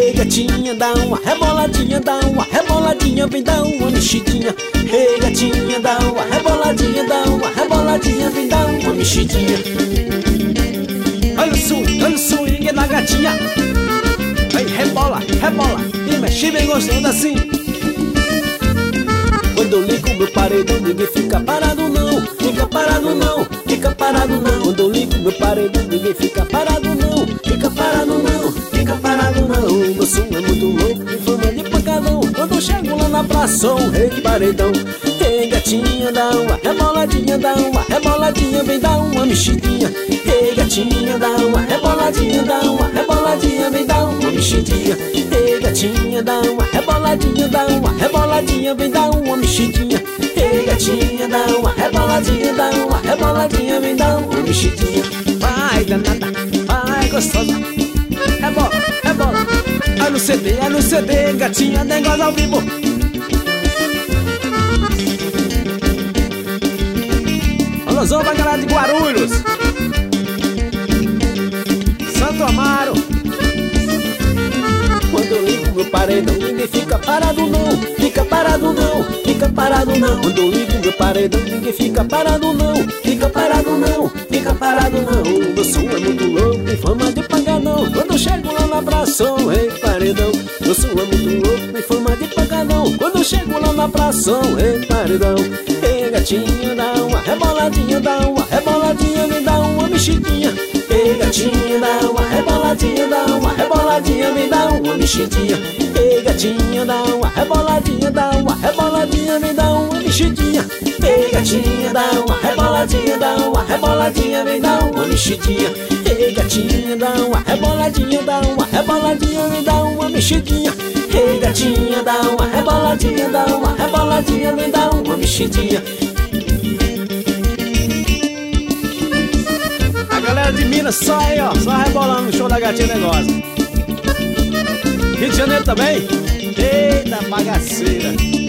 Ei gatinha, dá uma reboladinha, dá uma reboladinha, vem dar uma mexidinha. Ei gatinha, dá uma reboladinha, dá uma reboladinha, vem dar uma mexidinha. Olha o swing da gatinha. Aí rebola, rebola e mexe bem gostoso assim. Quando eu ligo meu paredão, ninguém fica parado não. Fica parado não, fica parado não. Quando eu ligo meu paredão, ninguém fica parado não. Fica parado não, fica parado não. Meu som é muito louco, em forma de pancadão. Quando eu chego lá na praça, sou um rei de paredão. Ei gatinha, dá uma reboladinha, dá uma reboladinha, vem dar uma mexidinha. Ei gatinha, dá uma reboladinha, dá uma reboladinha, vem dar uma mexidinha. Ei gatinha, dá uma reboladinha, dá uma reboladinha, vem dar uma mexidinha. Ei gatinha, dá uma reboladinha, dá uma reboladinha, vem dar uma mexidinha. Vai danada, vai gostosa, rebola, rebola. É no CD, gatinha, negócio ao vivo. Alôzão pra galera de Guarulhos, Santo Amaro. Quando eu ligo meu paredão, ninguém fica parado não. Fica parado não, fica parado não. Quando eu ligo meu paredão, ninguém fica parado não. Fica parado não, fica parado não. Meu som é muito louco, tem fama de pancadão. Quando eu chego lá na praça, sou um rei de paredão. Meu som é muito louco, tem fama de pancadão. Quando eu chego lá na praça, sou um rei de paredão. Ei gatinha, dá uma reboladinha, dá uma reboladinha, me dá uma mexidinha. Ei gatinha, dá uma reboladinha, dá uma reboladinha, me dá uma mexidinha. Ei gatinha, dá uma reboladinha, dá uma reboladinha, me dá uma mexidinha. Ei gatinha, dá uma reboladinha, dá uma reboladinha, me dá uma mexidinha. Ei gatinha, dá uma reboladinha, dá uma reboladinha, me dá uma mexidinha. Ei gatinha, dá uma reboladinha, dá uma reboladinha, me dá uma mexidinha. A galera de Minas só aí, ó, só rebolando no show da Gatinha Negócio. Rio de Janeiro também? Eita bagaceira.